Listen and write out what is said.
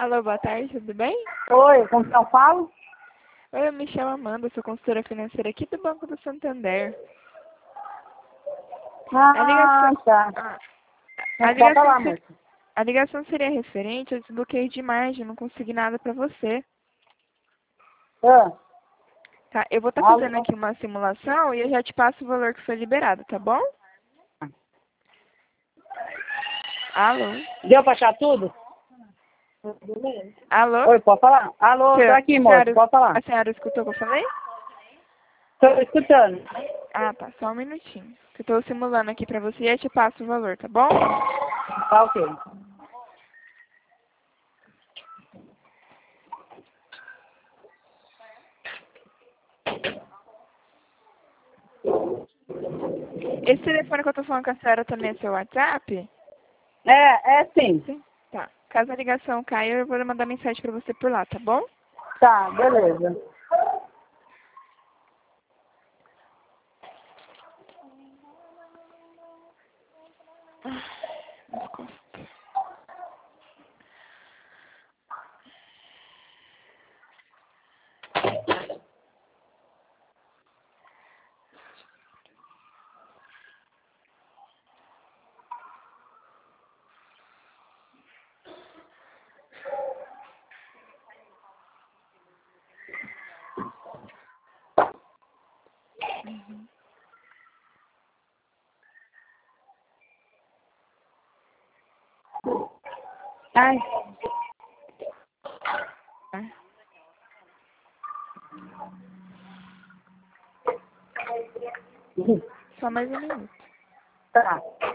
Alô, boa tarde, tudo bem? Oi, com quem eu falo? Oi, eu me chamo Amanda, sou consultora financeira aqui do Banco do Santander. A Ah, ligação, tá. ah, a Pode ligação, falar, se- moça. a ligação seria referente ao desbloqueio de margem, não consegui nada para você. Ah, Tá, eu vou estar fazendo alô? aqui uma simulação e eu já te passo o valor que foi liberado, tá bom? Alô? Deu pra achar tudo? Alô? Oi, pode falar? Alô, tô aqui, moça, pode falar. A senhora escutou o que eu falei? Tô escutando. Ah, tá, só um minutinho. Eu tô simulando aqui pra você e eu te passo o valor, tá bom? Tá ok. Esse telefone que eu tô falando com a senhora também é seu WhatsApp? É sim. Sim. Tá. Caso a ligação caia, eu vou mandar mensagem pra você por lá, tá bom? Tá, beleza. Desculpa. Ai. Só mais um minuto. Tá.